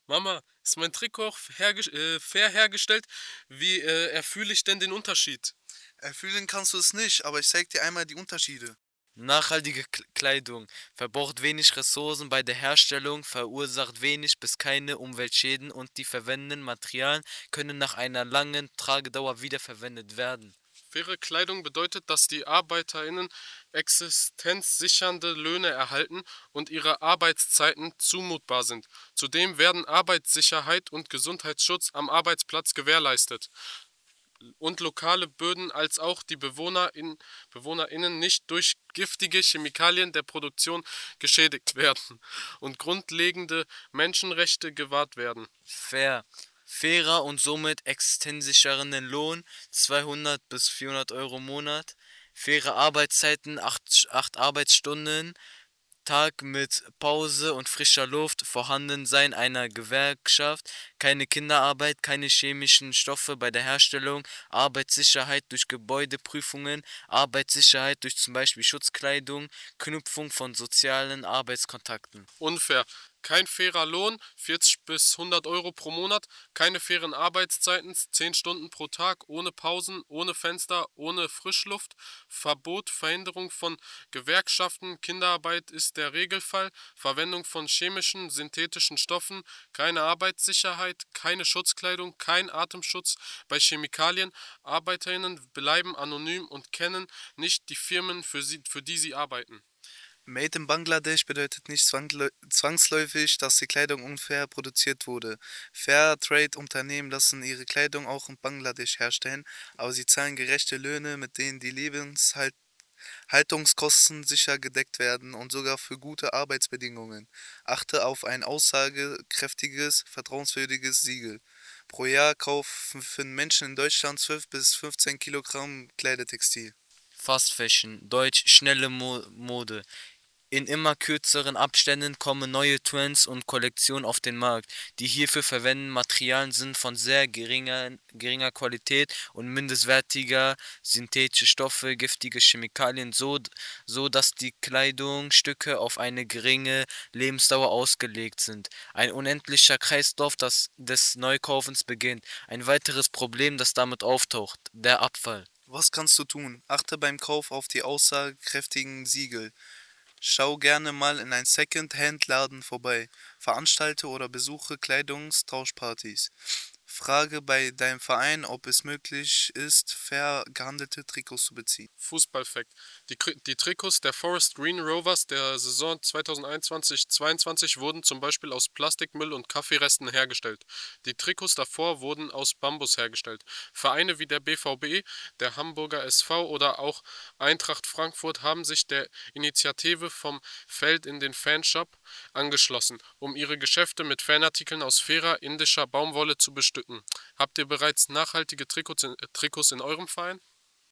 Mama, ist mein Trikot auch fair hergestellt? Wie erfühle ich denn den Unterschied? Erfüllen kannst du es nicht, aber ich zeig dir einmal die Unterschiede. Nachhaltige Kleidung verbraucht wenig Ressourcen bei der Herstellung, verursacht wenig bis keine Umweltschäden und die verwendeten Materialien können nach einer langen Tragedauer wiederverwendet werden. Faire Kleidung bedeutet, dass die ArbeiterInnen existenzsichernde Löhne erhalten und ihre Arbeitszeiten zumutbar sind. Zudem werden Arbeitssicherheit und Gesundheitsschutz am Arbeitsplatz gewährleistet und lokale Böden als auch die BewohnerInnen nicht durch giftige Chemikalien der Produktion geschädigt werden und grundlegende Menschenrechte gewahrt werden. Fair. Fairer und somit existenzsichernden Lohn 200 bis 400 € im Monat. Faire Arbeitszeiten 8 Arbeitsstunden Tag mit Pause und frischer Luft, Vorhandensein einer Gewerkschaft, keine Kinderarbeit, keine chemischen Stoffe bei der Herstellung, Arbeitssicherheit durch Gebäudeprüfungen, Arbeitssicherheit durch zum Beispiel Schutzkleidung, Knüpfung von sozialen Arbeitskontakten. Unfair. Kein fairer Lohn, 40 bis 100 € pro Monat, keine fairen Arbeitszeiten, 10 Stunden pro Tag, ohne Pausen, ohne Fenster, ohne Frischluft, Verbot, Verhinderung von Gewerkschaften, Kinderarbeit ist der Regelfall, Verwendung von chemischen, synthetischen Stoffen, keine Arbeitssicherheit, keine Schutzkleidung, kein Atemschutz bei Chemikalien, ArbeiterInnen bleiben anonym und kennen nicht die Firmen, für die sie arbeiten. Made in Bangladesch bedeutet nicht zwangsläufig, dass die Kleidung unfair produziert wurde. Fairtrade-Unternehmen lassen ihre Kleidung auch in Bangladesch herstellen, aber sie zahlen gerechte Löhne, mit denen die Lebenshaltungskosten sicher gedeckt werden und sogar für gute Arbeitsbedingungen. Achte auf ein aussagekräftiges, vertrauenswürdiges Siegel. Pro Jahr kaufen Menschen in Deutschland 12 bis 15 Kilogramm Kleidertextil. Fast Fashion, deutsch schnelle Mode. In immer kürzeren Abständen kommen neue Trends und Kollektionen auf den Markt. Die hierfür verwendeten Materialien sind von sehr geringer Qualität und minderwertiger synthetische Stoffe, giftige Chemikalien, so dass die Kleidungsstücke auf eine geringe Lebensdauer ausgelegt sind. Ein unendlicher Kreislauf des Neukaufens beginnt. Ein weiteres Problem, das damit auftaucht, der Abfall. Was kannst du tun? Achte beim Kauf auf die aussagekräftigen Siegel. Schau gerne mal in einen Second-Hand-Laden vorbei. Veranstalte oder besuche Kleidungstauschpartys. Frage bei deinem Verein, ob es möglich ist, fair gehandelte Trikots zu beziehen. Fußballfact: Die Trikots der Forest Green Rovers der Saison 2021/22 wurden zum Beispiel aus Plastikmüll und Kaffeeresten hergestellt. Die Trikots davor wurden aus Bambus hergestellt. Vereine wie der BVB, der Hamburger SV oder auch Eintracht Frankfurt haben sich der Initiative vom Feld in den Fanshop angeschlossen, um ihre Geschäfte mit Fanartikeln aus fairer indischer Baumwolle zu bestücken. Habt ihr bereits nachhaltige Trikots in eurem Verein?